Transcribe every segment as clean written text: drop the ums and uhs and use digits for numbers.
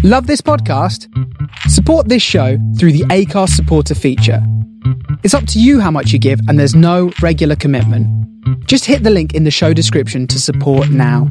Love this podcast? Support this show through the Acast supporter feature. It's up to you how much you give, and there's no regular commitment. Just hit the link in the show description to support now.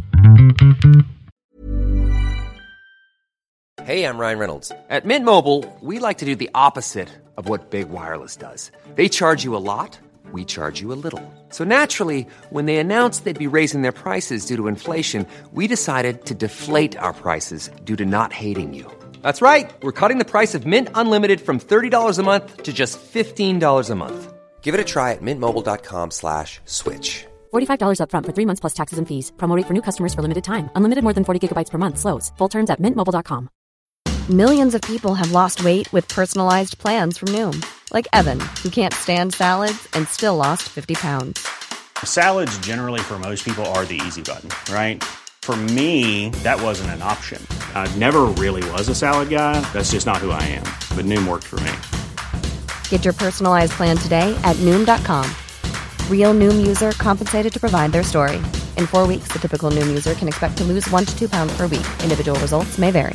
Hey, I'm Ryan Reynolds. At Mint Mobile, we like to do the opposite of what Big Wireless does. They charge you a lot, we charge you a little. So naturally, when they announced they'd be raising their prices due to inflation, we decided to deflate our prices due to not hating you. That's right. We're cutting the price of Mint Unlimited from $30 a month to just $15 a month. Give it a try at mintmobile.com/switch. $45 up front for 3 months plus taxes and fees. Promo rate for new customers for limited time. Unlimited more than 40 gigabytes per month. Slows full terms at mintmobile.com. Millions of people have lost weight with personalized plans from Noom. Like Evan, who can't stand salads and still lost 50 pounds. Salads generally for most people are the easy button, right? For me, that wasn't an option. I never really was a salad guy. That's just not who I am. But Noom worked for me. Get your personalized plan today at Noom.com. Real Noom user compensated to provide their story. In 4 weeks, the typical Noom user can expect to lose 1 to 2 pounds per week. Individual results may vary.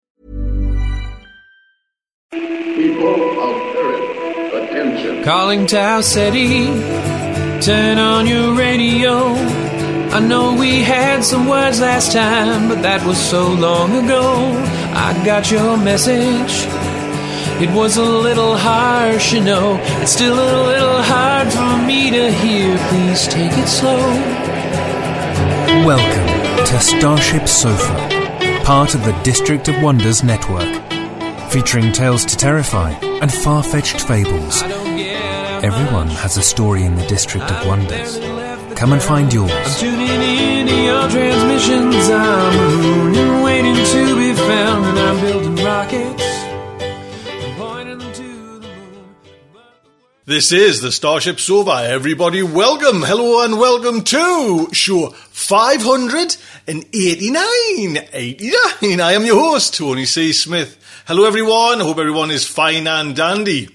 People of Earth, attention. Calling Tau City, turn on your radio. I know we had some words last time, but that was so long ago. I got your message. It was a little harsh, you know. It's still a little hard for me to hear. Please take it slow. Welcome to Starship Sofa, part of the District of Wonders network, featuring tales to terrify and far-fetched fables. Everyone has a story in the District of Wonders. Come and find yours. I'm tuning in to your transmissions. I'm a moon and waiting to be found, and I'm building rockets and pointing them to the moon. This is the Starship Sofa. Everybody, welcome, hello, and welcome to show 589. I am your host, Tony C. Smith. Hello, everyone. I hope everyone is fine and dandy.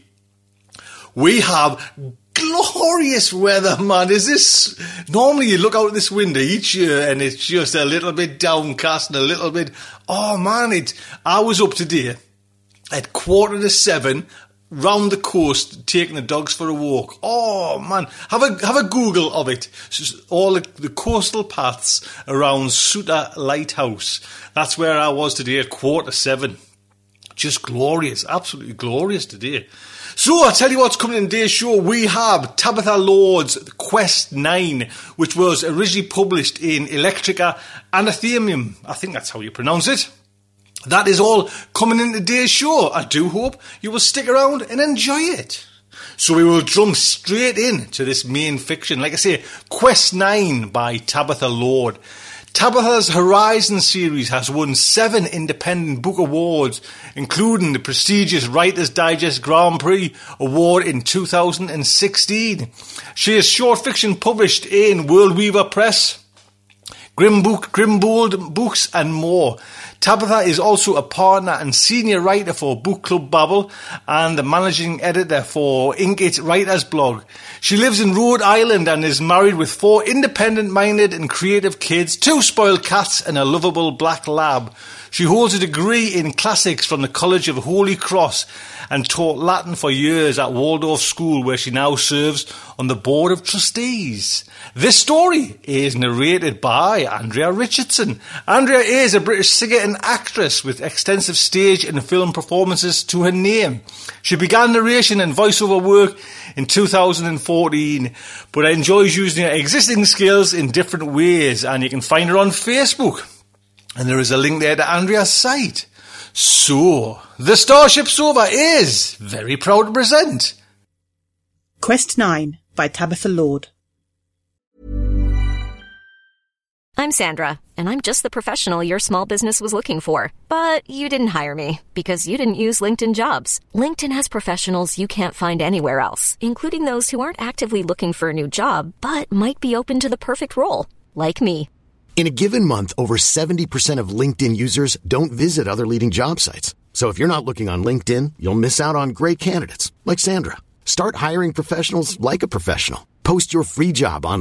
We have glorious weather, man. Is this... Normally you look out this window each year and it's just a little bit downcast and a little bit... Oh, man, I was up today at 7:15 round the coast taking the dogs for a walk. Oh, man. Have a Google of it. All the coastal paths around Suta Lighthouse. That's where I was today at 7:15. Just glorious. Absolutely glorious today. So, I'll tell you what's coming in today's show. We have Tabitha Lord's Quest 9, which was originally published in Electrica Anathemium. I think that's how you pronounce it. That is all coming in today's show. I do hope you will stick around and enjoy it. So we will jump straight in to this main fiction. Like I say, Quest 9 by Tabitha Lord. Tabitha's Horizon series has won 7 independent book awards, including the prestigious Writer's Digest Grand Prix Award in 2016. She has short fiction published in Worldweaver Press, Grimbold Books and more. Tabitha is also a partner and senior writer for Book Club Babble and the managing editor for Ink It Writers blog. She lives in Rhode Island and is married with 4 independent-minded and creative kids, 2 spoiled cats and a lovable black lab. She holds a degree in classics from the College of Holy Cross and taught Latin for years at Waldorf School, where she now serves on the Board of Trustees. This story is narrated by Andrea Richardson. Andrea is a British singer and actress with extensive stage and film performances to her name. She began narration and voiceover work in 2014, but enjoys using her existing skills in different ways, and you can find her on Facebook. And there is a link there to Andrea's site. So, the Starship Sofa is very proud to present Quest 9 by Tabitha Lord. I'm Sandra, and I'm just the professional your small business was looking for. But you didn't hire me because you didn't use LinkedIn Jobs. LinkedIn has professionals you can't find anywhere else, including those who aren't actively looking for a new job, but might be open to the perfect role, like me. In a given month, over 70% of LinkedIn users don't visit other leading job sites. So if you're not looking on LinkedIn, you'll miss out on great candidates like Sandra. Start hiring professionals like a professional. Post your free job on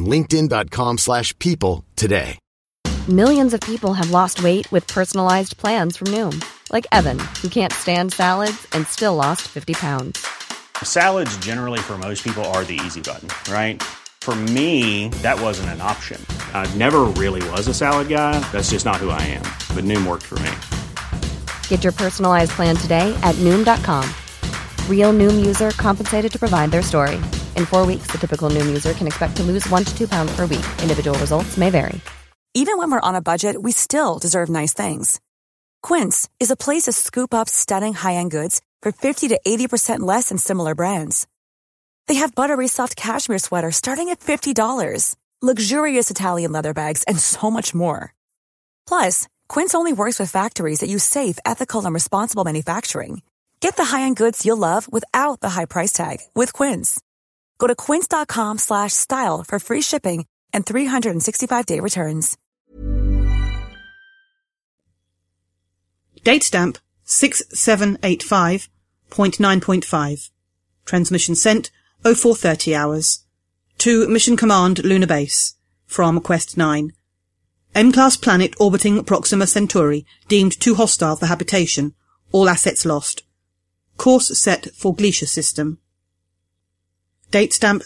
linkedin.com/people today. Millions of people have lost weight with personalized plans from Noom. Like Evan, who can't stand salads and still lost 50 pounds. Salads generally for most people are the easy button, right? For me, that wasn't an option. I never really was a salad guy. That's just not who I am. But Noom worked for me. Get your personalized plan today at Noom.com. Real Noom user compensated to provide their story. In 4 weeks, the typical Noom user can expect to lose 1 to 2 pounds per week. Individual results may vary. Even when we're on a budget, we still deserve nice things. Quince is a place to scoop up stunning high-end goods for 50 to 80% less than similar brands. They have buttery soft cashmere sweaters starting at $50, luxurious Italian leather bags, and so much more. Plus, Quince only works with factories that use safe, ethical, and responsible manufacturing. Get the high-end goods you'll love without the high price tag with Quince. Go to quince.com/style for free shipping and 365-day returns. Date stamp 6785.9.5. Transmission sent 0430 hours. To Mission Command Lunar Base. From Quest 9. M-class planet orbiting Proxima Centauri deemed too hostile for habitation. All assets lost. Course set for Gleacia system. Date stamp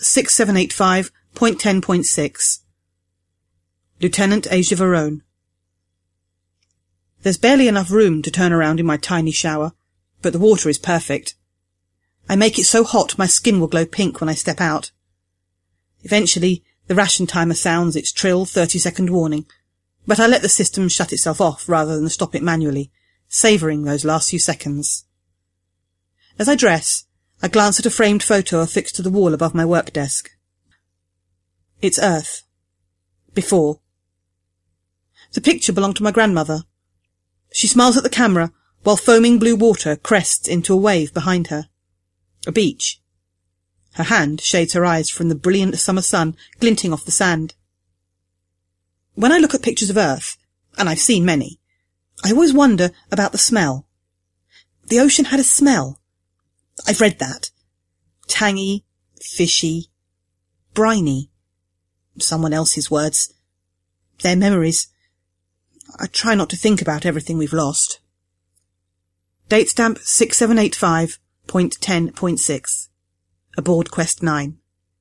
6785.10.6. Lieutenant Asia Verone. There's barely enough room to turn around in my tiny shower, but the water is perfect. I make it so hot my skin will glow pink when I step out. Eventually, the ration timer sounds its trill 30-second warning, but I let the system shut itself off rather than stop it manually, savouring those last few seconds. As I dress, I glance at a framed photo affixed to the wall above my work desk. It's Earth. Before. The picture belonged to my grandmother. She smiles at the camera while foaming blue water crests into a wave behind her. A beach. Her hand shades her eyes from the brilliant summer sun glinting off the sand. When I look at pictures of Earth, and I've seen many, I always wonder about the smell. The ocean had a smell. I've read that. Tangy, fishy, briny. Someone else's words. Their memories. I try not to think about everything we've lost. Date stamp 6785.10.6. Aboard Quest 9.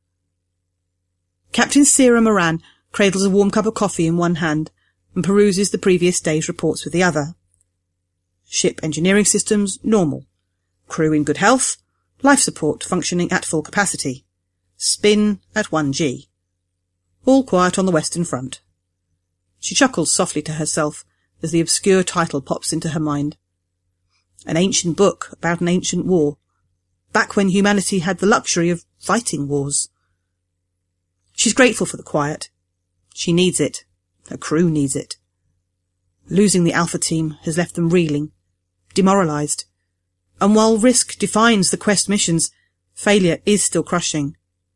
Captain Sarah Moran cradles a warm cup of coffee in one hand and peruses the previous day's reports with the other. Ship engineering systems normal. Crew in good health. Life support functioning at full capacity. Spin at 1G. All quiet on the Western Front. She chuckles softly to herself as the obscure title pops into her mind. An ancient book about an ancient war, back when humanity had the luxury of fighting wars. She's grateful for the quiet. She needs it. Her crew needs it. Losing the Alpha team has left them reeling, demoralized. And while risk defines the Quest missions, failure is still crushing.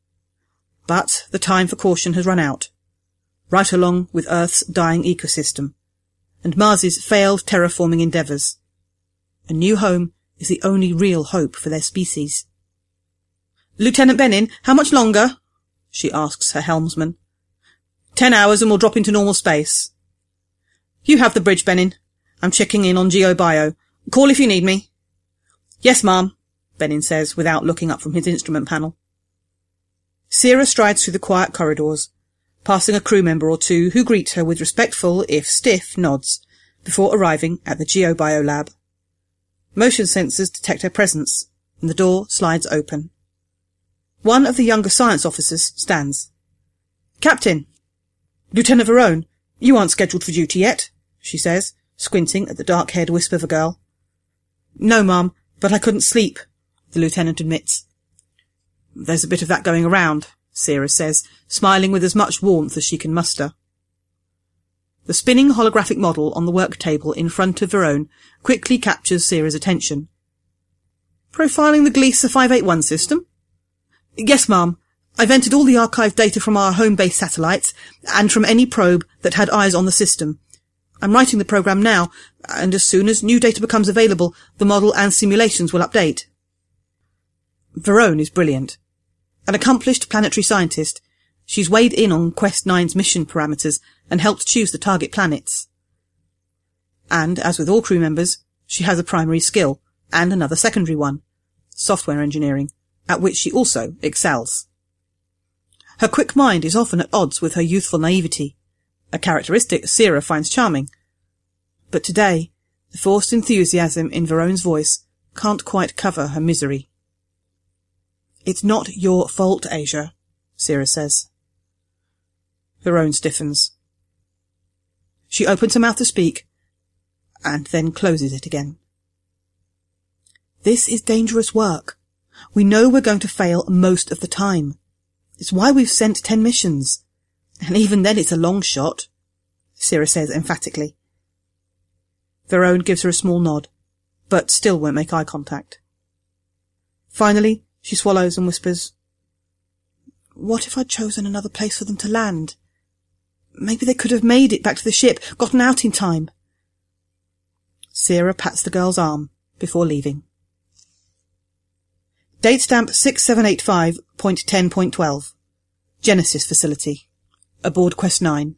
But the time for caution has run out, right along with Earth's dying ecosystem, and Mars's failed terraforming endeavours. A new home is the only real hope for their species. "Lieutenant Benin, how much longer?" she asks her helmsman. 10 hours and we'll drop into normal space. "You have the bridge, Benin. I'm checking in on GeoBio. Call if you need me." "Yes, ma'am," Benin says without looking up from his instrument panel. Sarah strides through the quiet corridors, passing a crew member or two who greet her with respectful, if stiff, nods, before arriving at the GeoBio lab. Motion sensors detect her presence, and the door slides open. One of the younger science officers stands. "Captain!" "Lieutenant Verone, you aren't scheduled for duty yet," she says, squinting at the dark-haired wisp of a girl. "No, ma'am, but I couldn't sleep," the lieutenant admits. "There's a bit of that going around," Sarah says, smiling with as much warmth as she can muster. The spinning holographic model on the work table in front of Verone quickly captures Sarah's attention. "Profiling the Gleacia 581 system?" "Yes, ma'am. I've entered all the archived data from our home-based satellites and from any probe that had eyes on the system. I'm writing the program now, and as soon as new data becomes available, the model and simulations will update." Verone is brilliant. An accomplished planetary scientist, she's weighed in on Quest 9's mission parameters and helped choose the target planets. And, as with all crew members, She has a primary skill, and another secondary one, software engineering, at which she also excels. Her quick mind is often at odds with her youthful naivety, a characteristic Sierra finds charming. But today, the forced enthusiasm in Verone's voice can't quite cover her misery. "It's not your fault, Asia," Sierra says. Verone stiffens. She opens her mouth to speak, and then closes it again. "This is dangerous work. We know we're going to fail most of the time. It's why we've sent 10 missions. And even then it's a long shot," Sierra says emphatically. Verone gives her a small nod, but still won't make eye contact. Finally, she swallows and whispers, "What if I'd chosen another place for them to land? Maybe they could have made it back to the ship, gotten out in time." Sierra pats the girl's arm before leaving. Date stamp 6785.10.12. Genesis Facility. Aboard Quest 9.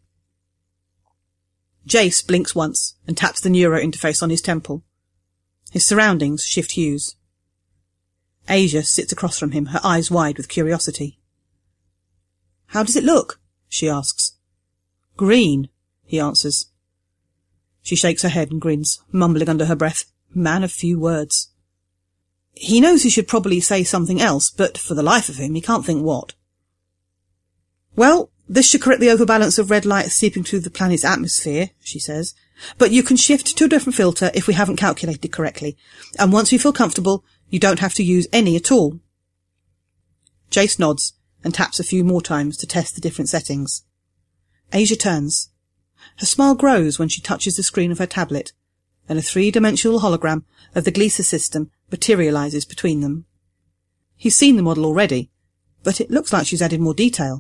Jace blinks once and taps the neuro interface on his temple. His surroundings shift hues. Asia sits across from him, her eyes wide with curiosity. "How does it look?" she asks. "Green," he answers. She shakes her head and grins, mumbling under her breath, "Man of few words." He knows he should probably say something else, but for the life of him he can't think what. "Well, this should correct the overbalance of red light seeping through the planet's atmosphere," she says. "But you can shift to a different filter if we haven't calculated correctly, and once you feel comfortable, you don't have to use any at all." Jace nods and taps a few more times to test the different settings. Asia turns. Her smile grows when she touches the screen of her tablet, and a 3-dimensional hologram of the Gleaser system materializes between them. He's seen the model already, but it looks like she's added more detail.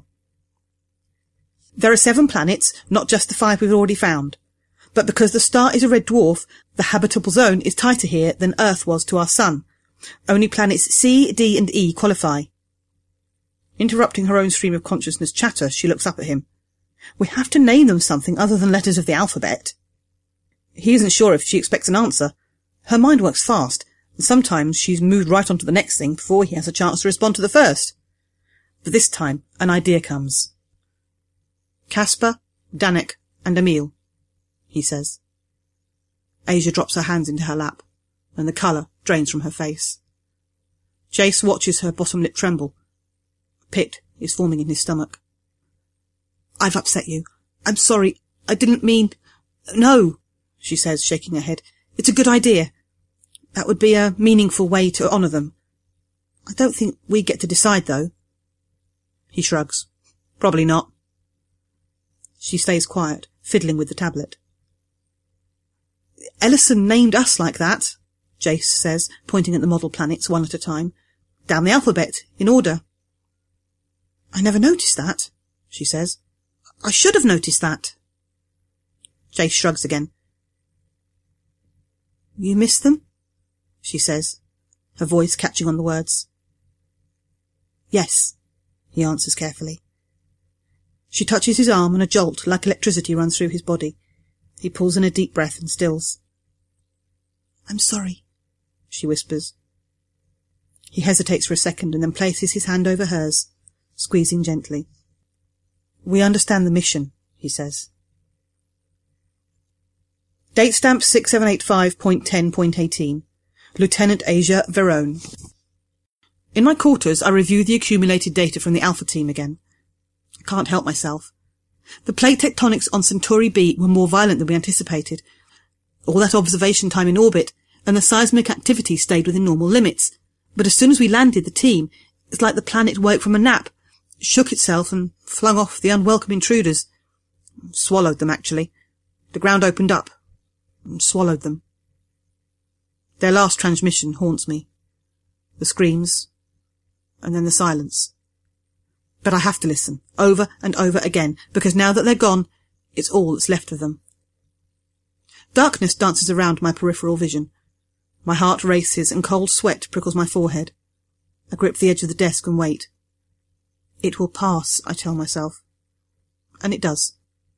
"There are 7 planets, not just the 5 we've already found. But because the star is a red dwarf, the habitable zone is tighter here than Earth was to our sun. Only planets C, D and E qualify." Interrupting her own stream of consciousness chatter, she looks up at him. "We have to name them something other than letters of the alphabet." He isn't sure if she expects an answer. Her mind works fast, and sometimes she's moved right on to the next thing before he has a chance to respond to the first. But this time, an idea comes. "Caspar, Danik, and Emil," he says. Asia drops her hands into her lap, and the colour drains from her face. Jace watches her bottom lip tremble. A pit is forming in his stomach. "I've upset you. I'm sorry. I didn't mean—" "No," she says, shaking her head. "It's a good idea. That would be a meaningful way to honour them. I don't think we get to decide, though." He shrugs. "Probably not." She stays quiet, fiddling with the tablet. "Ellison named us like that," Jace says, pointing at the model planets one at a time. "Down the alphabet, in order." "I never noticed that," she says. "I should have noticed that." Jace shrugs again. "You miss them?" she says, her voice catching on the words. "Yes," he answers carefully. She touches his arm and a jolt like electricity runs through his body. He pulls in a deep breath and stills. "I'm sorry," she whispers. He hesitates for a second and then places his hand over hers, squeezing gently. "We understand the mission," he says. Date stamp 6785.10.18. Lieutenant Asia Verone. In my quarters, I review the accumulated data from the Alpha team again. I can't help myself. The plate tectonics on Centauri B were more violent than we anticipated. All that observation time in orbit, and the seismic activity stayed within normal limits. But as soon as we landed, the team, it's like the planet woke from a nap, shook itself and flung off the unwelcome intruders. Swallowed them, actually. The ground opened up and swallowed them. Their last transmission haunts me. The screams, and then the silence. But I have to listen, over and over again, because now that they're gone, it's all that's left of them. Darkness dances around my peripheral vision. My heart races and cold sweat prickles my forehead. I grip the edge of the desk and wait. It will pass, I tell myself. And it does.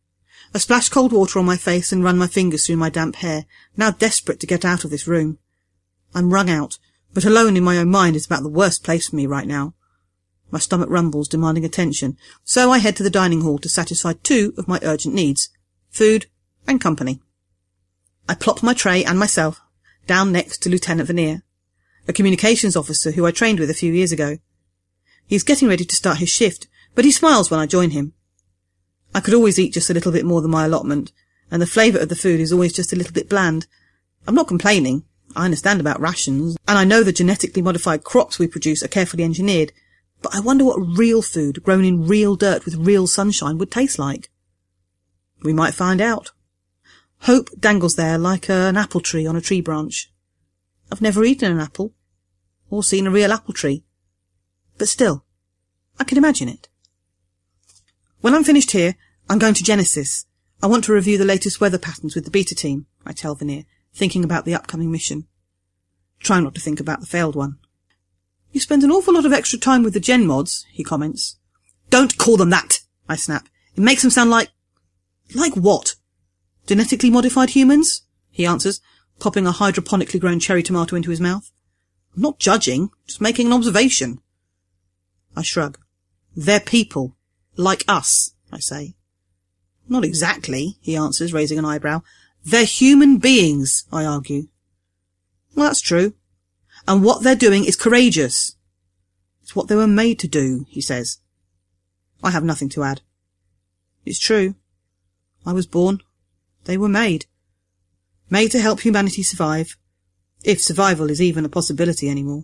I splash cold water on my face and run my fingers through my damp hair, now desperate to get out of this room. I'm wrung out, but alone in my own mind is about the worst place for me right now. My stomach rumbles, demanding attention, so I head to the dining hall to satisfy two of my urgent needs: food and company. I plop my tray and myself down next to Lieutenant Vernier, a communications officer who I trained with a few years ago. He's getting ready to start his shift, but he smiles when I join him. I could always eat just a little bit more than my allotment, and the flavour of the food is always just a little bit bland. I'm not complaining. I understand about rations, and I know the genetically modified crops we produce are carefully engineered, but I wonder what real food grown in real dirt with real sunshine would taste like. We might find out. Hope dangles there like an apple tree on a tree branch. I've never eaten an apple, or seen a real apple tree, but still, I can imagine it. When I'm finished here, I'm going to Genesis. I want to review the latest weather patterns with the beta team, I tell Vernier, thinking about the upcoming mission. Try not to think about the failed one. You spend an awful lot of extra time with the gen mods, he comments. Don't call them that, I snap. It makes them sound like... Like what? Genetically modified humans? He answers, popping a hydroponically grown cherry tomato into his mouth. I'm not judging, just making an observation. I shrug. They're people. Like us, I say. Not exactly, he answers, raising an eyebrow. They're human beings, I argue. Well, that's true. And what they're doing is courageous. It's what they were made to do, he says. I have nothing to add. It's true. I was born. They were made. Made to help humanity survive, if survival is even a possibility anymore.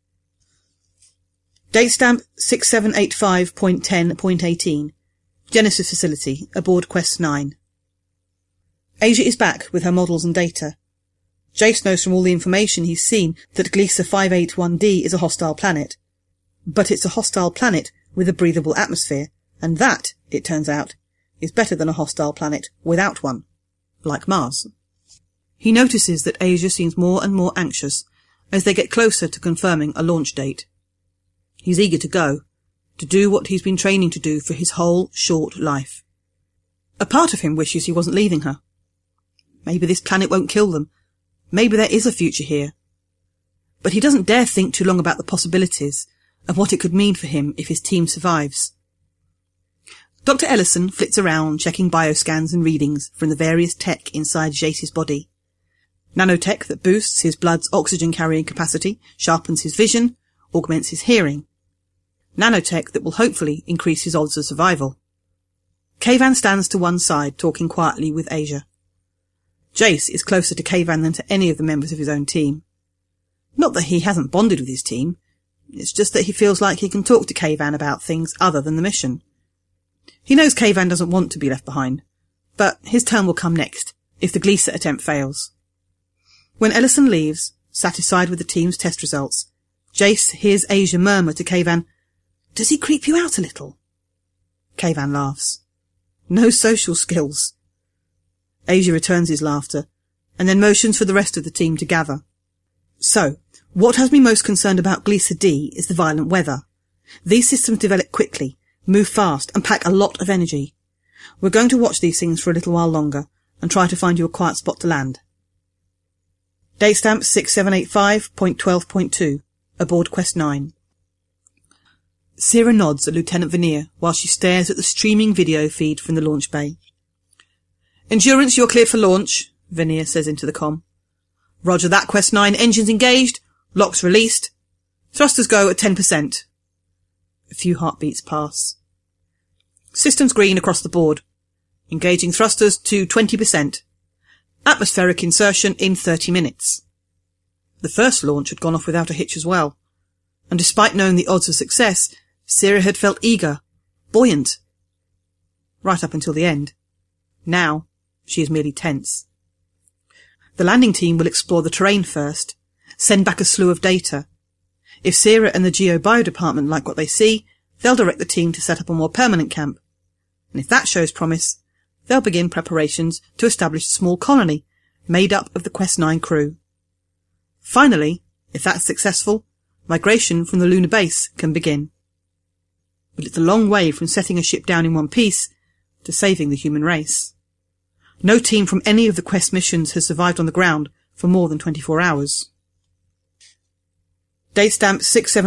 Date stamp 6785.10.18. Genesis facility, aboard Quest 9. Asia is back with her models and data. Jace knows from all the information he's seen that Gliese 581d is a hostile planet. But it's a hostile planet with a breathable atmosphere, and that, it turns out, is better than a hostile planet without one, like Mars. He notices that Asia seems more and more anxious as they get closer to confirming a launch date. He's eager to go, to do what he's been training to do for his whole short life. A part of him wishes he wasn't leaving her. Maybe this planet won't kill them. Maybe there is a future here. But he doesn't dare think too long about the possibilities of what it could mean for him if his team survives. Dr. Ellison flits around checking bioscans and readings from the various tech inside Jace's body. Nanotech that boosts his blood's oxygen-carrying capacity, sharpens his vision, augments his hearing. Nanotech that will hopefully increase his odds of survival. Kayvan stands to one side, talking quietly with Asia. Jace is closer to Kayvan than to any of the members of his own team. Not that he hasn't bonded with his team, it's just that he feels like he can talk to Kayvan about things other than the mission. He knows Kayvan doesn't want to be left behind, but his turn will come next, if the Gliese attempt fails. When Ellison leaves, satisfied with the team's test results, Jace hears Asia murmur to Kayvan, "Does he creep you out a little?" Kayvan laughs. No social skills. Asia returns his laughter, and then motions for the rest of the team to gather. So, what has me most concerned about Gliese D is the violent weather. These systems develop quickly, move fast, and pack a lot of energy. We're going to watch these things for a little while longer, and try to find you a quiet spot to land. Date stamp 6785.12.2. Aboard Quest 9. Sierra nods at Lieutenant Vernier while she stares at the streaming video feed from the launch bay. Endurance, you're clear for launch, Vernier says into the comm. Roger that, Quest 9. Engines engaged. Locks released. Thrusters go at 10%. A few heartbeats pass. Systems green across the board. Engaging thrusters to 20%. Atmospheric insertion in 30 minutes. The first launch had gone off without a hitch as well, and despite knowing the odds of success, Sierra had felt eager, buoyant. Right up until the end. Now, she is merely tense. The landing team will explore the terrain first, send back a slew of data. If Sierra and the Geo-Bio department like what they see, they'll direct the team to set up a more permanent camp. And if that shows promise, they'll begin preparations to establish a small colony made up of the Quest 9 crew. Finally, if that's successful, migration from the lunar base can begin. But it's a long way from setting a ship down in one piece to saving the human race. No team from any of the quest missions has survived on the ground for more than 24 hours. Datestamp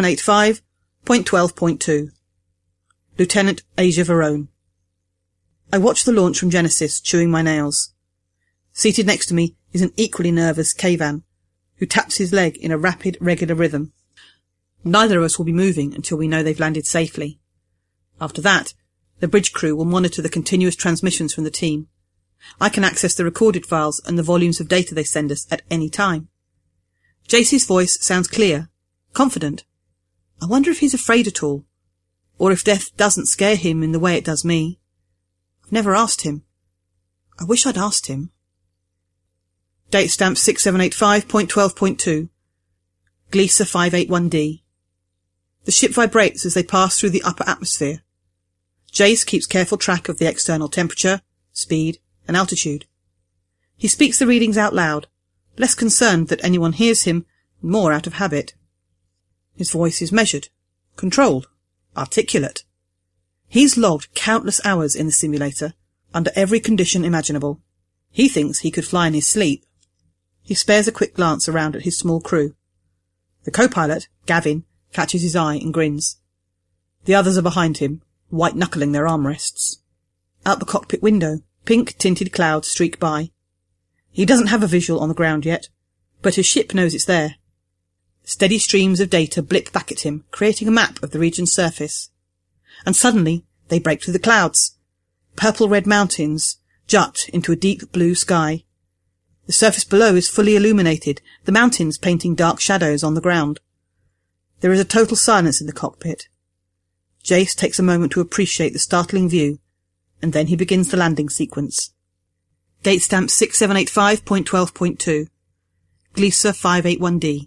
6785.12.2 Lieutenant Asia Verone. I watch the launch from Genesis, chewing my nails. Seated next to me is an equally nervous Kavan, who taps his leg in a rapid, regular rhythm. Neither of us will be moving until we know they've landed safely. After that, the bridge crew will monitor the continuous transmissions from the team. I can access the recorded files and the volumes of data they send us at any time. Jace's voice sounds clear, confident. I wonder if he's afraid at all, or if death doesn't scare him in the way it does me. I've never asked him. I wish I'd asked him. Datestamp 6785.12.2 Gleaser 581D. The ship vibrates as they pass through the upper atmosphere. Jace keeps careful track of the external temperature, speed, and altitude. He speaks the readings out loud, less concerned that anyone hears him, more out of habit. His voice is measured, controlled, articulate. He's logged countless hours in the simulator, under every condition imaginable. He thinks he could fly in his sleep. He spares a quick glance around at his small crew. The co-pilot, Gavin, catches his eye and grins. The others are behind him, white-knuckling their armrests. Out the cockpit window, pink-tinted clouds streak by. He doesn't have a visual on the ground yet, but his ship knows it's there. Steady streams of data blip back at him, creating a map of the region's surface. And suddenly, they break through the clouds. Purple-red mountains jut into a deep blue sky. The surface below is fully illuminated, the mountains painting dark shadows on the ground. There is a total silence in the cockpit. Jace takes a moment to appreciate the startling view, and then he begins the landing sequence. Datestamp 6785.12.2 Gleaser 581D.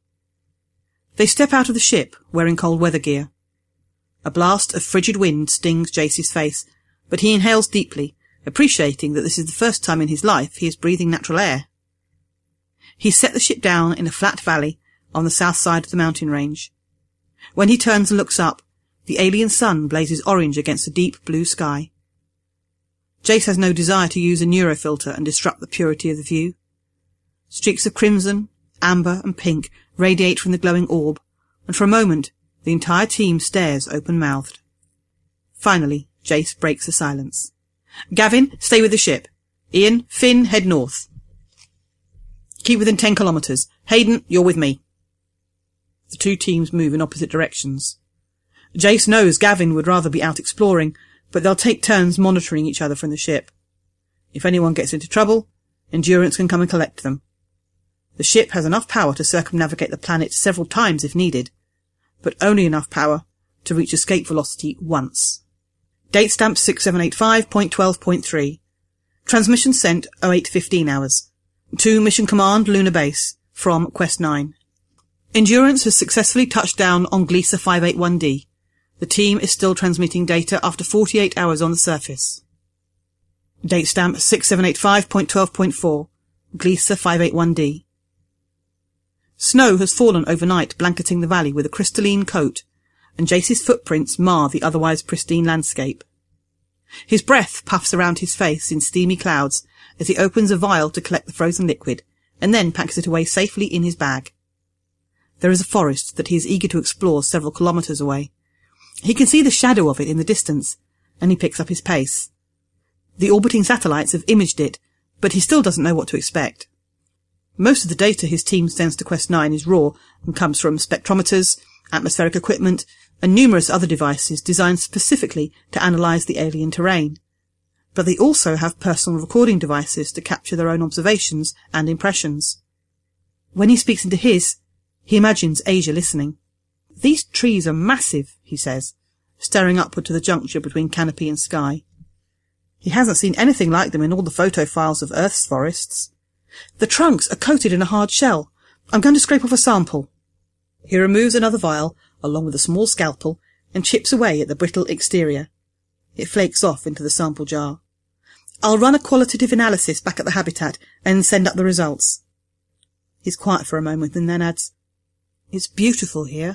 They step out of the ship, wearing cold weather gear. A blast of frigid wind stings Jace's face, but he inhales deeply, appreciating that this is the first time in his life he is breathing natural air. He set the ship down in a flat valley on the south side of the mountain range. When he turns and looks up, the alien sun blazes orange against the deep blue sky. Jace has no desire to use a neurofilter and disrupt the purity of the view. Streaks of crimson, amber and pink radiate from the glowing orb, and for a moment the entire team stares open-mouthed. Finally, Jace breaks the silence. Gavin, stay with the ship. Ian, Finn, head north. Keep within 10 kilometres. Hayden, you're with me. The two teams move in opposite directions. Jace knows Gavin would rather be out exploring, but they'll take turns monitoring each other from the ship. If anyone gets into trouble, Endurance can come and collect them. The ship has enough power to circumnavigate the planet several times if needed, but only enough power to reach escape velocity once. Datestamp 6785.12.3 Transmission sent 0815 hours. To Mission Command Lunar Base from Quest 9. Endurance has successfully touched down on Gleaser 581D. The team is still transmitting data after 48 hours on the surface. Datestamp 6785.12.4 Gleaser 581D. Snow has fallen overnight, blanketing the valley with a crystalline coat, and Jace's footprints mar the otherwise pristine landscape. His breath puffs around his face in steamy clouds as he opens a vial to collect the frozen liquid, and then packs it away safely in his bag. There is a forest that he is eager to explore several kilometres away. He can see the shadow of it in the distance, and he picks up his pace. The orbiting satellites have imaged it, but he still doesn't know what to expect. Most of the data his team sends to Quest 9 is raw and comes from spectrometers, atmospheric equipment, and numerous other devices designed specifically to analyse the alien terrain. But they also have personal recording devices to capture their own observations and impressions. When he speaks into his, he imagines Asia listening. "These trees are massive," he says, staring upward to the juncture between canopy and sky. He hasn't seen anything like them in all the photo files of Earth's forests. "The trunks are coated in a hard shell. I'm going to scrape off a sample." He removes another vial, along with a small scalpel, and chips away at the brittle exterior. It flakes off into the sample jar. "I'll run a qualitative analysis back at the habitat and send up the results." He's quiet for a moment and then adds, "It's beautiful here."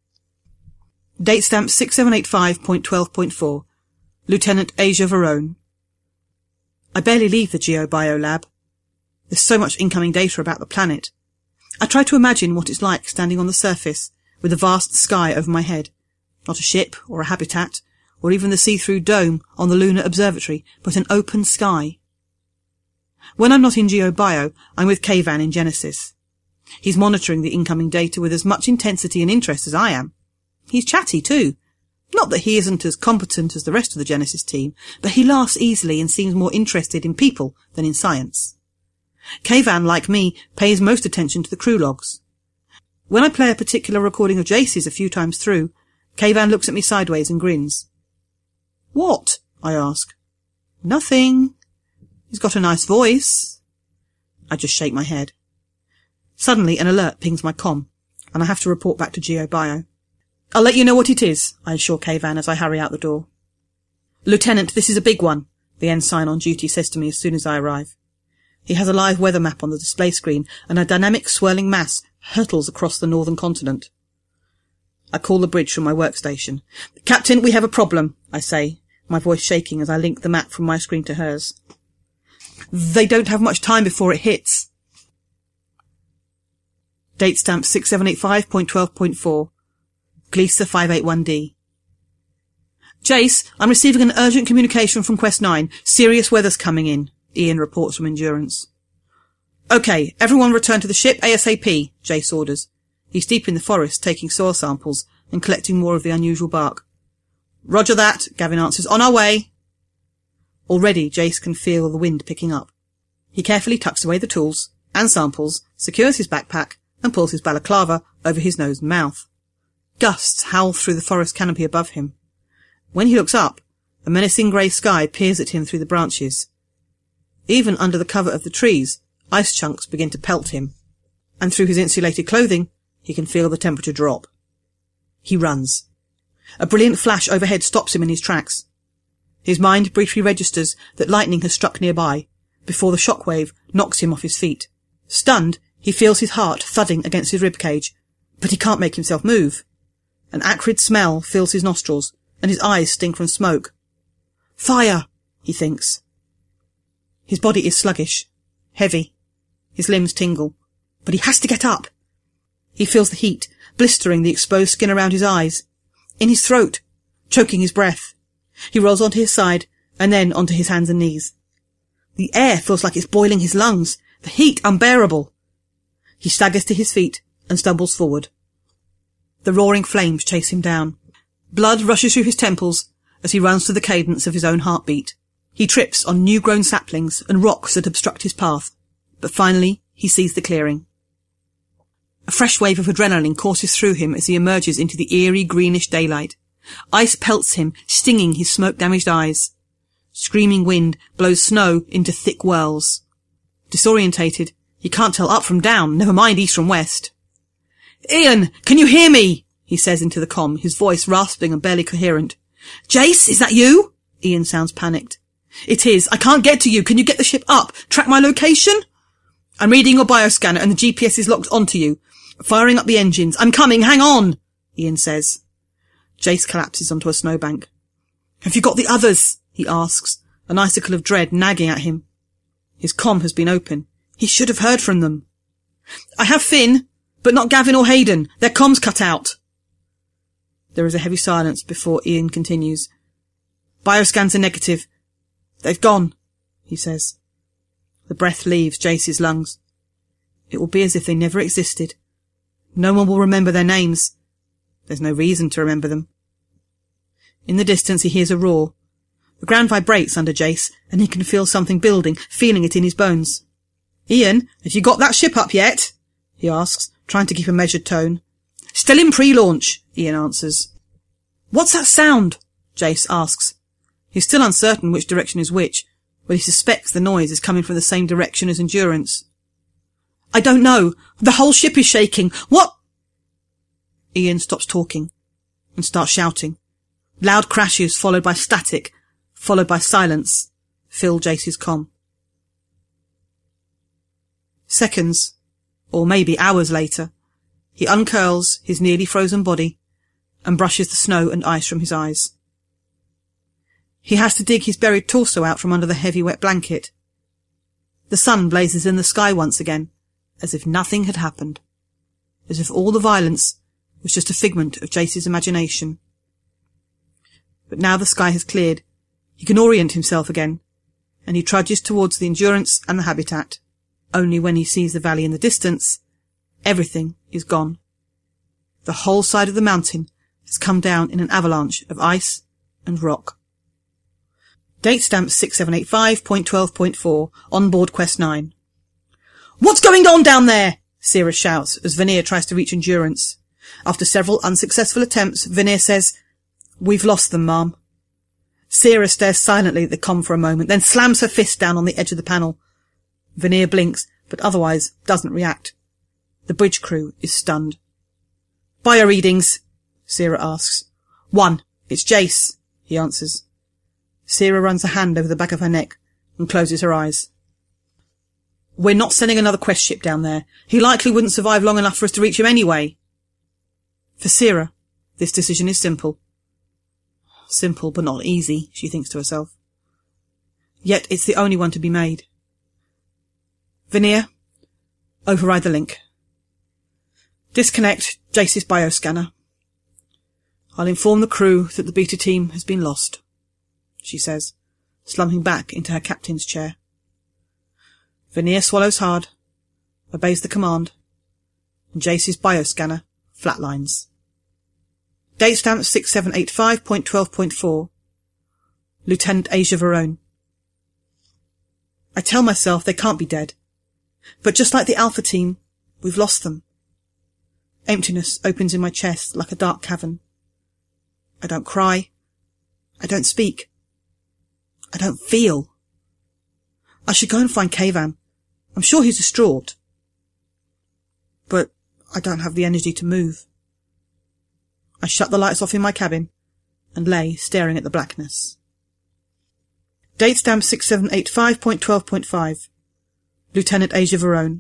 Datestamp 6785.12.4 Lieutenant Asia Verone. I barely leave the GeoBio lab. There's so much incoming data about the planet. I try to imagine what it's like standing on the surface with the vast sky over my head. Not a ship or a habitat, or even the see-through dome on the lunar observatory, but an open sky. When I'm not in GeoBio, I'm with Kayvan in Genesis. He's monitoring the incoming data with as much intensity and interest as I am. He's chatty too. Not that he isn't as competent as the rest of the Genesis team, but he laughs easily and seems more interested in people than in science. Kayvan, like me, pays most attention to the crew logs. When I play a particular recording of Jace's a few times through, Kayvan looks at me sideways and grins. "What?" I ask. "Nothing. He's got a nice voice." I just shake my head. Suddenly an alert pings my comm, and I have to report back to GeoBio. "I'll let you know what it is," I assure Kayvan as I hurry out the door. "Lieutenant, this is a big one," the ensign on duty says to me as soon as I arrive. He has a live weather map on the display screen, and a dynamic swirling mass hurtles across the northern continent. I call the bridge from my workstation. "Captain, we have a problem," I say, my voice shaking as I link the map from my screen to hers. "They don't have much time before it hits." Date stamp 6785.12.4. Gleaser 581D. "Jace, I'm receiving an urgent communication from Quest 9. Serious weather's coming in," Ian reports from Endurance. "Okay, everyone return to the ship ASAP, Jace orders. He's deep in the forest taking soil samples and collecting more of the unusual bark. "Roger that," Gavin answers. "On our way." Already Jace can feel the wind picking up. He carefully tucks away the tools and samples, secures his backpack, and pulls his balaclava over his nose and mouth. Gusts howl through the forest canopy above him. When he looks up, a menacing grey sky peers at him through the branches. Even under the cover of the trees, ice chunks begin to pelt him, and through his insulated clothing, he can feel the temperature drop. He runs. A brilliant flash overhead stops him in his tracks. His mind briefly registers that lightning has struck nearby, before the shockwave knocks him off his feet. Stunned, he feels his heart thudding against his ribcage, but he can't make himself move. An acrid smell fills his nostrils, and his eyes sting from smoke. "Fire!" he thinks. His body is sluggish, heavy. His limbs tingle, but he has to get up. He feels the heat, blistering the exposed skin around his eyes, in his throat, choking his breath. He rolls onto his side, and then onto his hands and knees. The air feels like it's boiling his lungs, the heat unbearable. He staggers to his feet and stumbles forward. The roaring flames chase him down. Blood rushes through his temples as he runs to the cadence of his own heartbeat. He trips on new-grown saplings and rocks that obstruct his path, but finally he sees the clearing. A fresh wave of adrenaline courses through him as he emerges into the eerie greenish daylight. Ice pelts him, stinging his smoke-damaged eyes. Screaming wind blows snow into thick whirls. Disorientated, he can't tell up from down, never mind east from west. "Ian, can you hear me?" he says into the comm, his voice rasping and barely coherent. "Jace, is that you?" Ian sounds panicked. "It is. I can't get to you. Can you get the ship up? Track my location?" "I'm reading your bioscanner and the GPS is locked onto you. Firing up the engines. I'm coming. Hang on," Ian says. Jace collapses onto a snowbank. "Have you got the others?" he asks, an icicle of dread nagging at him. His comm has been open. He should have heard from them. "I have Finn, but not Gavin or Hayden. Their comm's cut out." There is a heavy silence before Ian continues. "Bioscans are negative. They've gone," he says. The breath leaves Jace's lungs. It will be as if they never existed. No one will remember their names. There's no reason to remember them. In the distance he hears a roar. The ground vibrates under Jace, and he can feel something building, feeling it in his bones. "Ian, have you got that ship up yet?" he asks, trying to keep a measured tone. "Still in pre-launch," Ian answers. "What's that sound?" Jace asks. He's still uncertain which direction is which, but he suspects the noise is coming from the same direction as Endurance. "I don't know. The whole ship is shaking. What?" Ian stops talking and starts shouting. Loud crashes followed by static, followed by silence, fill Jace's comm. Seconds, or maybe hours later, he uncurls his nearly frozen body and brushes the snow and ice from his eyes. He has to dig his buried torso out from under the heavy wet blanket. The sun blazes in the sky once again, as if nothing had happened. As if all the violence was just a figment of Jace's imagination. But now the sky has cleared, he can orient himself again, and he trudges towards the Endurance and the Habitat. Only when he sees the valley in the distance, everything is gone. The whole side of the mountain has come down in an avalanche of ice and rock. Date stamp 6785.12.4, on board Quest 9. "What's going on down there?" Sierra shouts as Vernier tries to reach Endurance. After several unsuccessful attempts, Vernier says, "We've lost them, Ma'am." Sierra stares silently at the comm for a moment, then slams her fist down on the edge of the panel. Vernier blinks, but otherwise doesn't react. The bridge crew is stunned. "Bio readings?" Sierra asks. "1. It's Jace," he answers. Sierra runs a hand over the back of her neck and closes her eyes. "We're not sending another quest ship down there. He likely wouldn't survive long enough for us to reach him anyway." For Sierra, this decision is simple. Simple, but not easy, she thinks to herself. Yet it's the only one to be made. Vernier, override the link. Disconnect Jace's bioscanner. I'll inform the crew that the beta team has been lost, she says, slumping back into her captain's chair. Vernier swallows hard, obeys the command, and Jace's bioscanner flatlines. Date stamp 6785.12.4. Lieutenant Asia Verone. I tell myself they can't be dead, but just like the Alpha team, we've lost them. Emptiness opens in my chest like a dark cavern. I don't cry. I don't speak. I don't feel. I should go and find Kavan. I'm sure he's distraught. But I don't have the energy to move. I shut the lights off in my cabin and lay staring at the blackness. Date stamp 6785.12.5. Lieutenant Asia Verone.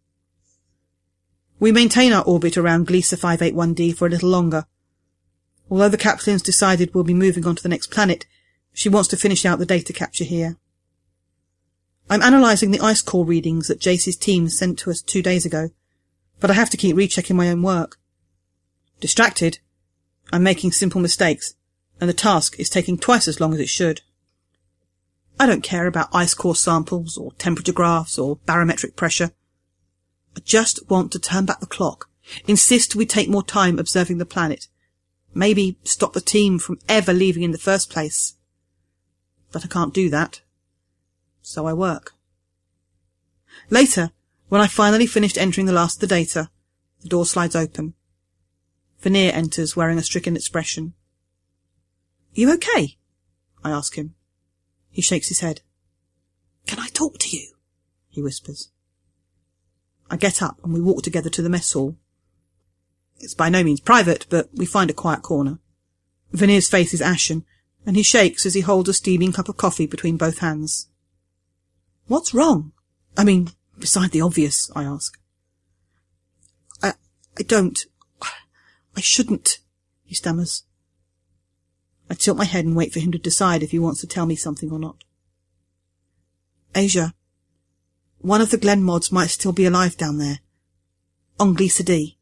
We maintain our orbit around Gliese 581d for a little longer. Although the captain's decided we'll be moving on to the next planet, she wants to finish out the data capture here. I'm analysing the ice core readings that Jace's team sent to us 2 days ago, but I have to keep rechecking my own work. Distracted, I'm making simple mistakes, and the task is taking twice as long as it should. I don't care about ice core samples, or temperature graphs, or barometric pressure. I just want to turn back the clock, insist we take more time observing the planet, maybe stop the team from ever leaving in the first place. But I can't do that. So I work. Later, when I finally finished entering the last of the data, the door slides open. Vernier enters wearing a stricken expression. "You okay?" I ask him. He shakes his head. "Can I talk to you?" he whispers. I get up and we walk together to the mess hall. It's by no means private, but we find a quiet corner. Vernier's face is ashen, and he shakes as he holds a steaming cup of coffee between both hands. "What's wrong? I mean, beside the obvious," I ask. I shouldn't," he stammers. I tilt my head and wait for him to decide if he wants to tell me something or not. "Asia, one of the Glen mods might still be alive down there. On Gliese D."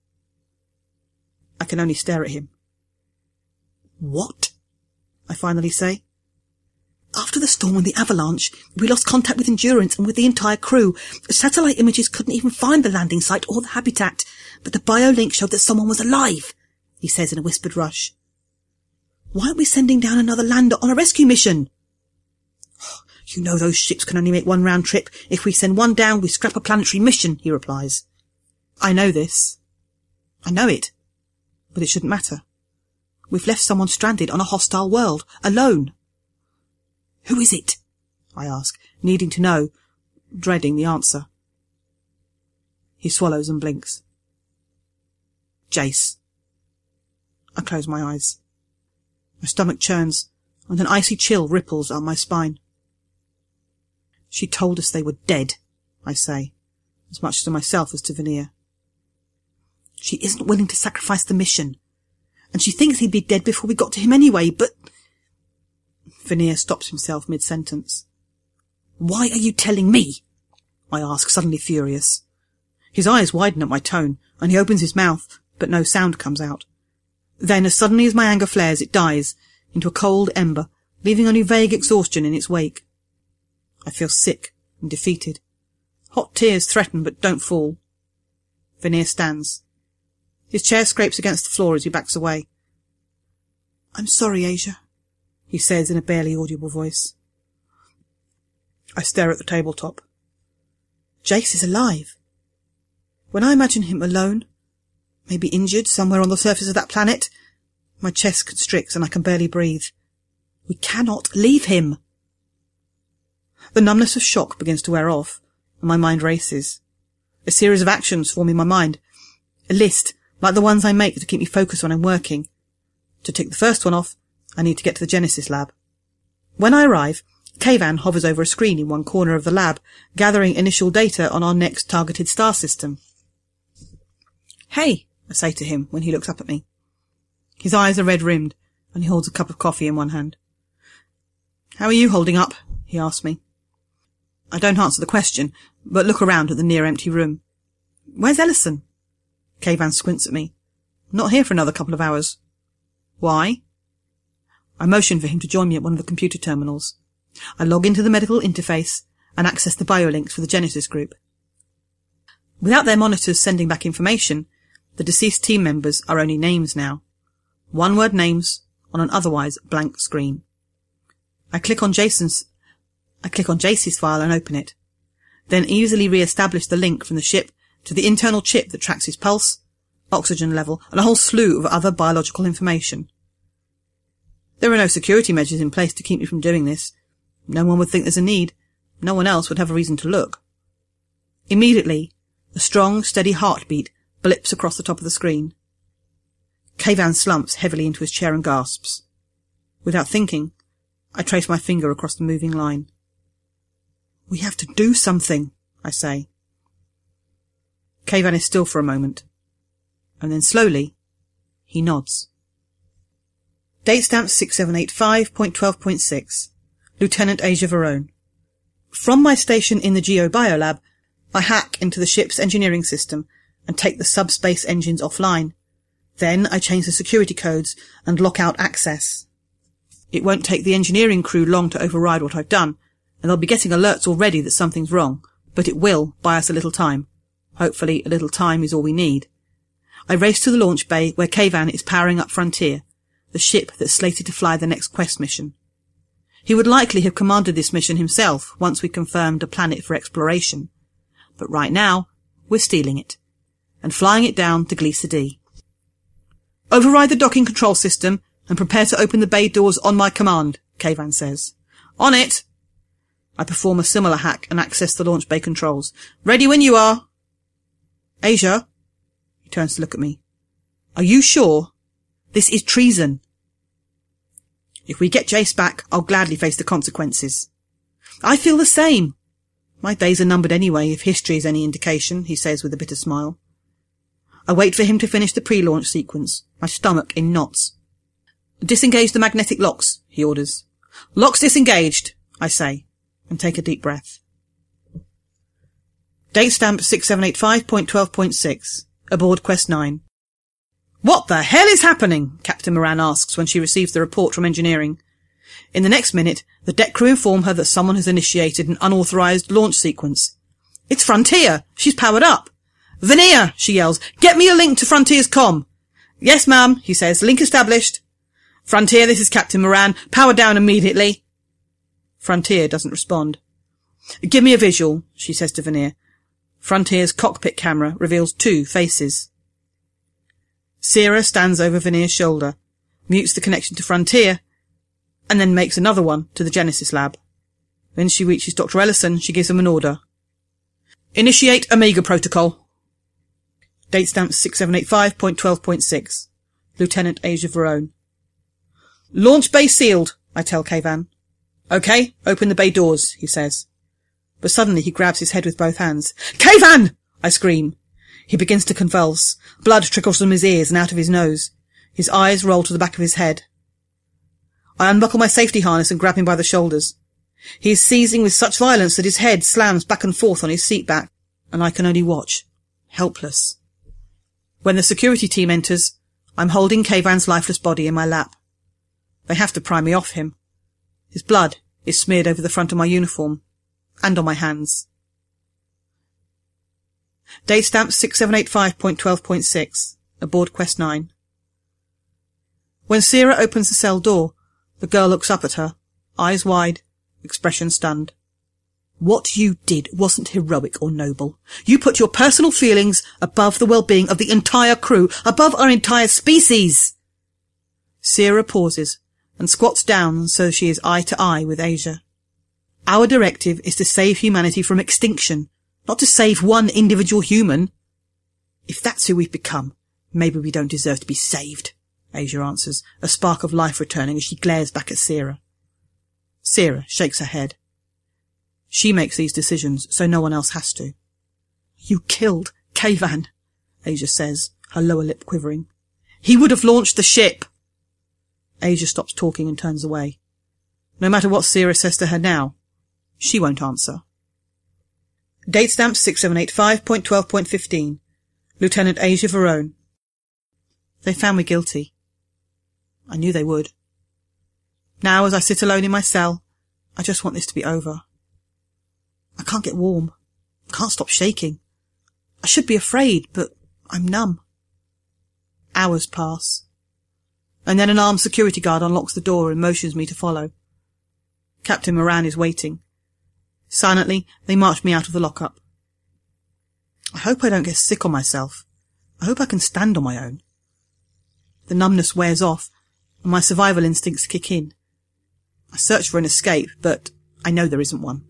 I can only stare at him. "What?" I finally say. "After the storm and the avalanche, we lost contact with Endurance and with the entire crew. Satellite images couldn't even find the landing site or the habitat, but the biolink showed that someone was alive," he says in a whispered rush. "Why aren't we sending down another lander on a rescue mission?" "You know those ships can only make one round trip. If we send one down, we scrap a planetary mission," he replies. I know this. I know it. But it shouldn't matter. We've left someone stranded on a hostile world, alone. "Who is it?" I ask, needing to know, dreading the answer. He swallows and blinks. "Jace." I close my eyes. My stomach churns, and an icy chill ripples up my spine. "She told us they were dead," I say, as much to myself as to Vernier. "She isn't willing to sacrifice the mission, and she thinks he'd be dead before we got to him anyway, but..." Veneer stops himself mid-sentence. "Why are you telling me?" I ask, suddenly furious. His eyes widen at my tone, and he opens his mouth, but no sound comes out. Then, as suddenly as my anger flares, it dies into a cold ember, leaving only vague exhaustion in its wake. I feel sick and defeated. Hot tears threaten but don't fall. Veneer stands. His chair scrapes against the floor as he backs away. "I'm sorry, Asia," he says in a barely audible voice. I stare at the tabletop. Jace is alive. When I imagine him alone, maybe injured somewhere on the surface of that planet, my chest constricts and I can barely breathe. We cannot leave him. The numbness of shock begins to wear off, and my mind races. A series of actions form in my mind. A list, like the ones I make to keep me focused when I'm working. To tick the first one off, I need to get to the Genesis lab. When I arrive, Kayvan hovers over a screen in one corner of the lab, gathering initial data on our next targeted star system. "Hey," I say to him when he looks up at me. His eyes are red-rimmed, and he holds a cup of coffee in one hand. "How are you holding up?" he asks me. I don't answer the question, but look around at the near-empty room. "Where's Ellison?" Kayvan squints at me. "Not here for another couple of hours." "Why?" I motion for him to join me at one of the computer terminals. I log into the medical interface and access the biolinks for the Genesis group. Without their monitors sending back information, the deceased team members are only names now. One-word names on an otherwise blank screen. I click on Jace's file and open it, then easily re-establish the link from the ship to the internal chip that tracks his pulse, oxygen level, and a whole slew of other biological information. There are no security measures in place to keep me from doing this. No one would think there's a need. No one else would have a reason to look. Immediately, a strong, steady heartbeat blips across the top of the screen. Kayvan slumps heavily into his chair and gasps. Without thinking, I trace my finger across the moving line. "We have to do something," I say. Kayvan is still for a moment, and then slowly, he nods. Date stamp 6785.12.6. Lieutenant Asia Verone. From my station in the GeoBiolab, I hack into the ship's engineering system and take the subspace engines offline. Then I change the security codes and lock out access. It won't take the engineering crew long to override what I've done, and they'll be getting alerts already that something's wrong, but it will buy us a little time. Hopefully a little time is all we need. I race to the launch bay where Kayvan is powering up Frontier, the ship that's slated to fly the next Quest mission. He would likely have commanded this mission himself once we confirmed a planet for exploration. But right now, we're stealing it, and flying it down to Gliese D. "Override the docking control system and prepare to open the bay doors on my command," Kayvan says. "On it!" I perform a similar hack and access the launch bay controls. "Ready when you are." "Asia," he turns to look at me. "Are you sure? This is treason." "If we get Jace back, I'll gladly face the consequences." "I feel the same. My days are numbered anyway, if history is any indication," he says with a bitter smile. I wait for him to finish the pre-launch sequence, my stomach in knots. "Disengage the magnetic locks," he orders. "Locks disengaged," I say, and take a deep breath. Date stamp 6785.12.6. Aboard Quest 9. "What the hell is happening?" Captain Moran asks when she receives the report from engineering. In the next minute, the deck crew inform her that someone has initiated an unauthorized launch sequence. "It's Frontier! She's powered up!" "Veneer!" she yells. "Get me a link to Frontier's comm." "Yes, ma'am," he says. "Link established." "Frontier, this is Captain Moran. Power down immediately." Frontier doesn't respond. "Give me a visual," she says to Veneer. Frontier's cockpit camera reveals two faces. Sierra stands over Veneer's shoulder, mutes the connection to Frontier, and then makes another one to the Genesis lab. When she reaches Dr. Ellison, she gives him an order. "Initiate Omega Protocol." Date stamp 6785.12.6. Lieutenant Asia Verone. "Launch bay sealed," I tell Kayvan. "Okay, open the bay doors," he says. But suddenly he grabs his head with both hands. "Kayvan!" I scream. He begins to convulse. Blood trickles from his ears and out of his nose. His eyes roll to the back of his head. I unbuckle my safety harness and grab him by the shoulders. He is seizing with such violence that his head slams back and forth on his seat back, and I can only watch, helpless. When the security team enters, I'm holding Kayvan's lifeless body in my lap. They have to pry me off him. His blood is smeared over the front of my uniform, and on my hands. Date stamp 6785.12.6, aboard Quest 9. When Sierra opens the cell door, the girl looks up at her, eyes wide, expression stunned. What you did wasn't heroic or noble. You put your personal feelings above the well-being of the entire crew, above our entire species. Sierra pauses and squats down so she is eye to eye with Asia. Our directive is to save humanity from extinction, not to save one individual human. If that's who we've become, maybe we don't deserve to be saved, Asia answers, a spark of life returning as she glares back at Sierra. Sierra shakes her head. She makes these decisions, so no one else has to. You killed Kayvan, Asia says, her lower lip quivering. He would have launched the ship. Asia stops talking and turns away. No matter what Sierra says to her now, she won't answer. Date stamp 6785.12.15. Lieutenant Asia Verone. They found me guilty. I knew they would. Now, as I sit alone in my cell, I just want this to be over. I can't get warm. Can't stop shaking. I should be afraid, but I'm numb. Hours pass. And then an armed security guard unlocks the door and motions me to follow. Captain Moran is waiting. Silently, they march me out of the lockup. I hope I don't get sick on myself. I hope I can stand on my own. The numbness wears off, and my survival instincts kick in. I search for an escape, but I know there isn't one.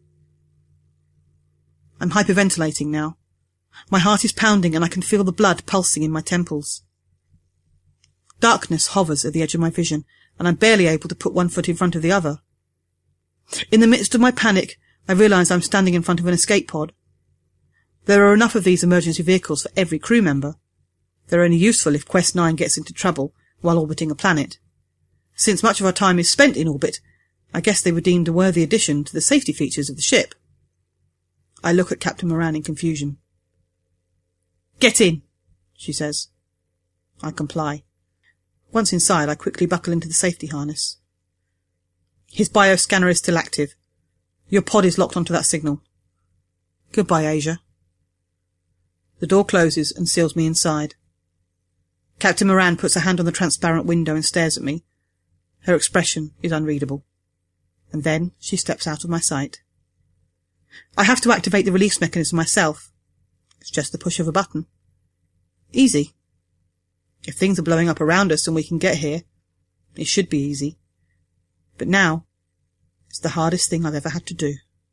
I'm hyperventilating now. My heart is pounding and I can feel the blood pulsing in my temples. Darkness hovers at the edge of my vision, and I'm barely able to put one foot in front of the other. In the midst of my panic, I realise I'm standing in front of an escape pod. There are enough of these emergency vehicles for every crew member. They're only useful if Quest 9 gets into trouble while orbiting a planet. Since much of our time is spent in orbit, I guess they were deemed a worthy addition to the safety features of the ship. I look at Captain Moran in confusion. Get in, she says. I comply. Once inside, I quickly buckle into the safety harness. His bioscanner is still active. Your pod is locked onto that signal. Goodbye, Asia. The door closes and seals me inside. Captain Moran puts a hand on the transparent window and stares at me. Her expression is unreadable. And then she steps out of my sight. I have to activate the release mechanism myself. It's just the push of a button. Easy. If things are blowing up around us and we can get here, it should be easy. But now, it's the hardest thing I've ever had to do.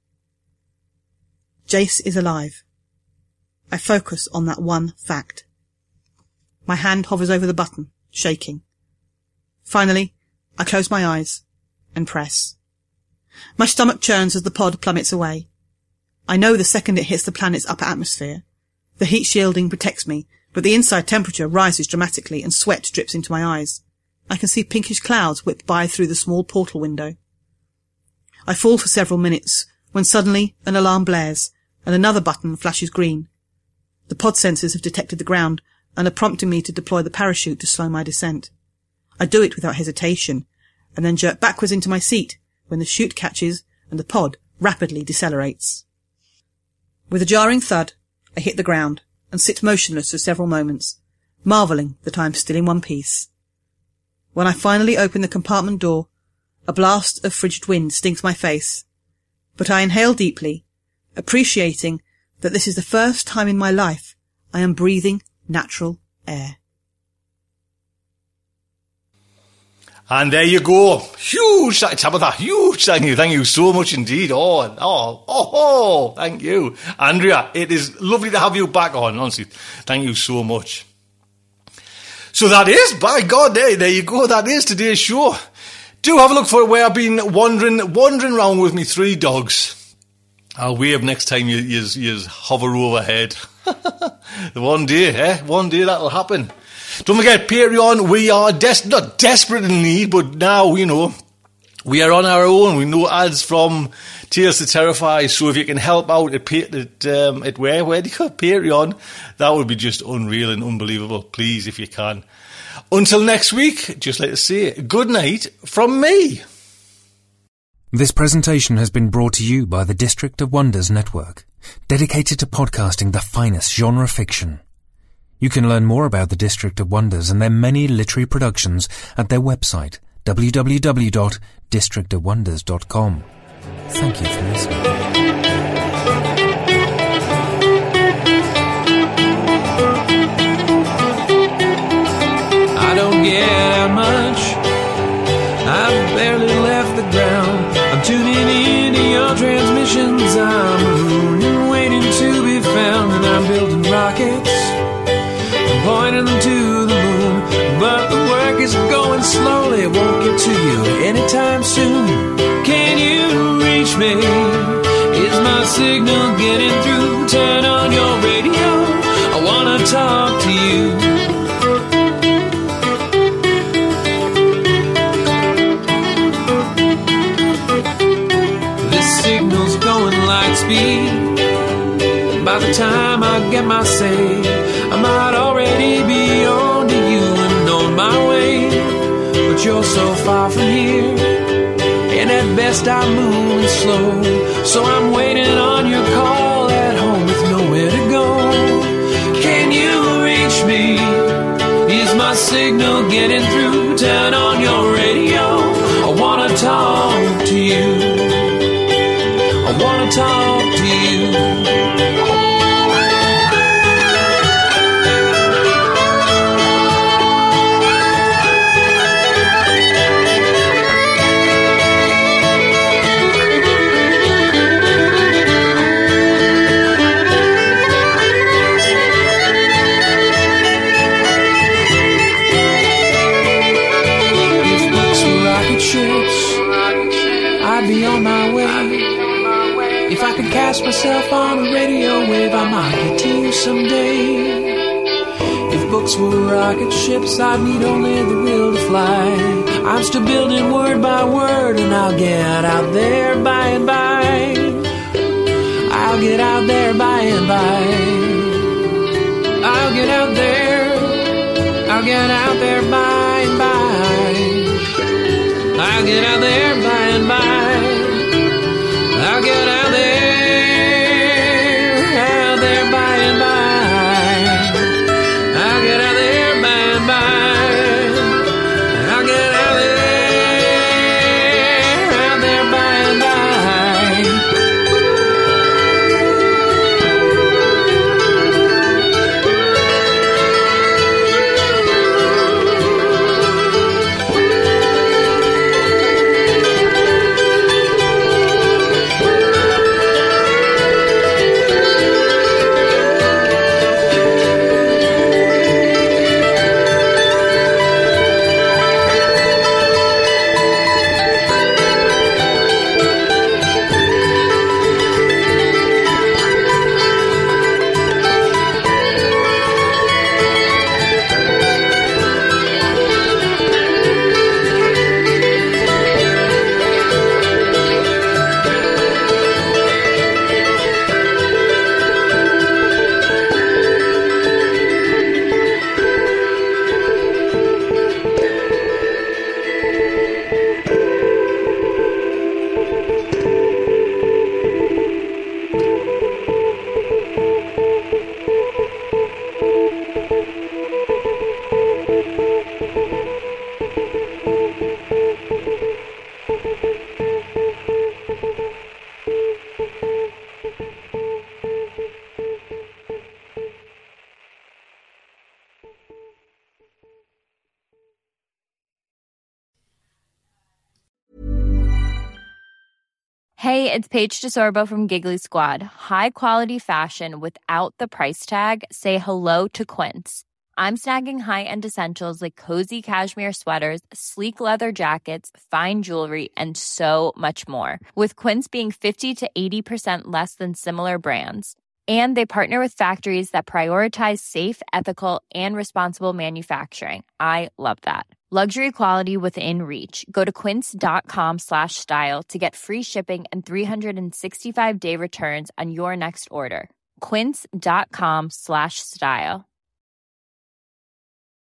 Jace is alive. I focus on that one fact. My hand hovers over the button, shaking. Finally, I close my eyes and press. My stomach churns as the pod plummets away. I know the second it hits the planet's upper atmosphere. The heat shielding protects me, but the inside temperature rises dramatically and sweat drips into my eyes. I can see pinkish clouds whip by through the small portal window. I fall for several minutes, when suddenly an alarm blares, and another button flashes green. The pod sensors have detected the ground, and are prompting me to deploy the parachute to slow my descent. I do it without hesitation, and then jerk backwards into my seat, when the chute catches, and the pod rapidly decelerates. With a jarring thud, I hit the ground, and sit motionless for several moments, marvelling that I am still in one piece. When I finally open the compartment door, a blast of frigid wind stings my face, but I inhale deeply, appreciating that this is the first time in my life I am breathing natural air. And there you go. Huge, Tabitha, huge thank you. Thank you so much indeed. Thank you. Andrea, it is lovely to have you back on, honestly. Thank you so much. So that is, by God, there you go. That is today's show. Do have a look for it where I've been wandering around with me 3 dogs. I'll wave next time you hover overhead. One day that'll happen. Don't forget, Patreon, we are not desperate in need, but now, We are on our own. We no ads from Tales to Terrify. So if you can help out at where do you go? Patreon, that would be just unreal and unbelievable. Please, if you can. Until next week, just like to say good night from me. This presentation has been brought to you by the District of Wonders Network, dedicated to podcasting the finest genre fiction. You can learn more about the District of Wonders and their many literary productions at their website, www.districtofwonders.com. Thank you for listening. I don't get out much. I've barely left the ground. I'm tuning into your transmissions. I'm mooning, waiting to be found, and I'm building rockets, pointing them to the moon. But the work is going slowly, it won't get to you anytime soon. Can you reach me? Is my signal getting through? Turn on your radio, I wanna talk to you. This signal's going light speed. By the time I get my say, I might already be on to you and on my way. But you're so far from here, and at best I'm moving slow. So I'm waiting on your call at home with nowhere to go. Can you reach me? Is my signal getting through? Turn on your radio, I wanna talk to you. I wanna talk to you. I'd be on my way. If I could cast myself on a radio wave, I might get to you someday. If books were rocket ships, I'd need only the will to fly. I'm still building word by word, and I'll get out there by and by. I'll get out there by and by. I'll get out there. I'll get out there by and by. I'll get out there by and by. I'll get out there by and by. I'll get out there by and by. I'll get out there by and by. Hey, it's Paige DeSorbo from Giggly Squad. High quality fashion without the price tag. Say hello to Quince. I'm snagging high-end essentials like cozy cashmere sweaters, sleek leather jackets, fine jewelry, and so much more. With Quince being 50 to 80% less than similar brands. And they partner with factories that prioritize safe, ethical, and responsible manufacturing. I love that. Luxury quality within reach. Go to quince.com/style to get free shipping and 365-day returns on your next order. Quince.com/style.